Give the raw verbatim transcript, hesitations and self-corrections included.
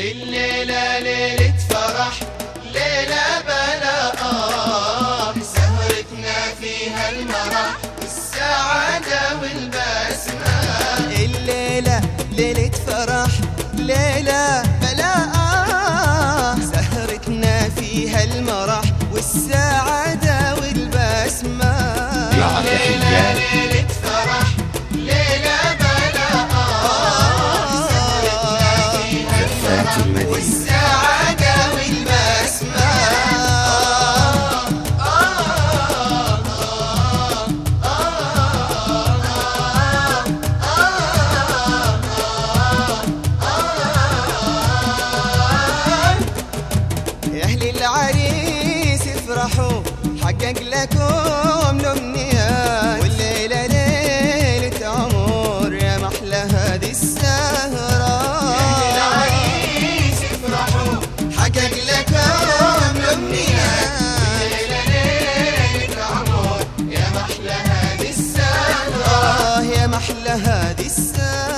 الليلة ليلة فرح، ليلة بلا آه، سهرتنا فيها المرح والسعادة والبسمة. الليلة ليلة فرح، ليلة بلا آه، سهرتنا فيها المرح والسعادة والبسمة. الليلة ليلة فرح، ليلة بلا آه، سهرتنا فيها المرح والسعادة والبسمة. يا أهل العريس افرحوا، حقق لكم الأمنيات، والليلة ليلة عمر يا محلى هذه السهرة. يا أهل العريس افرحوا، حقق لكم الأمنيات، والليلة ليلة عمر يا محلى هذه السهرة. آه يا محلى هذه السهرة.